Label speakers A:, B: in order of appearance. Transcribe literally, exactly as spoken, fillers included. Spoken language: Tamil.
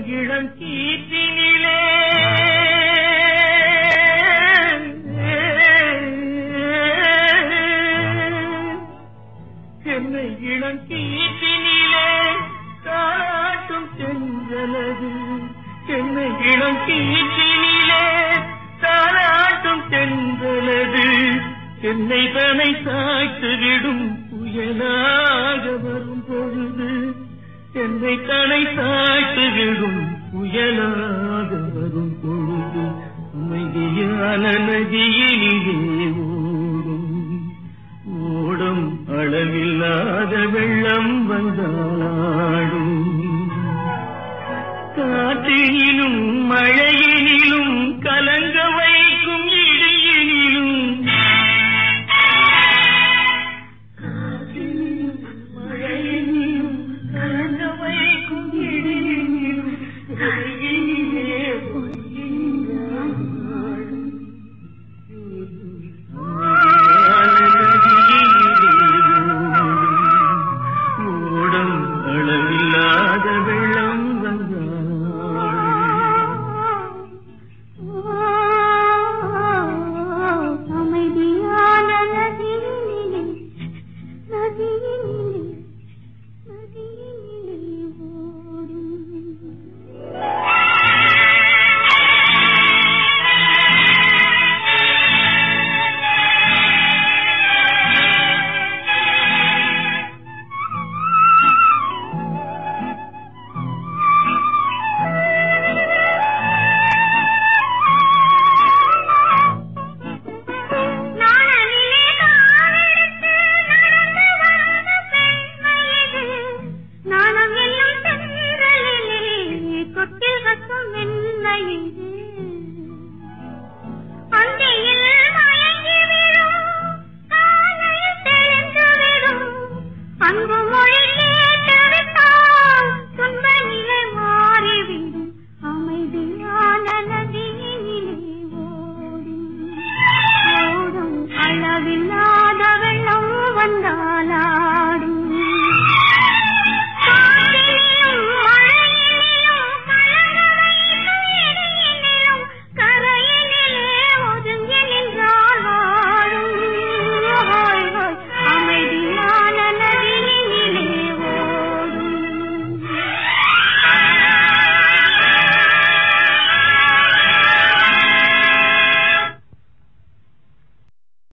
A: இளம் கீற்றினிலே என்னை இளம் கீற்றினிலே தாராட்டும் சென்றனது என்னை இளம் கீற்றினிலே தாராட்டும் சென்றனது என்னை தனை சாய்த்துவிடும் புயலாக வரும் பொழுது என்னை தனை சாய்த்துவிடும் புயலாக வரும் பொழுது அமைதியான நதியினிலே ஓடும் ஓடும் அளவில்லாத வெள்ளம் வந்தாடும் காற்றினிலும் மழையினிலும் கலங்க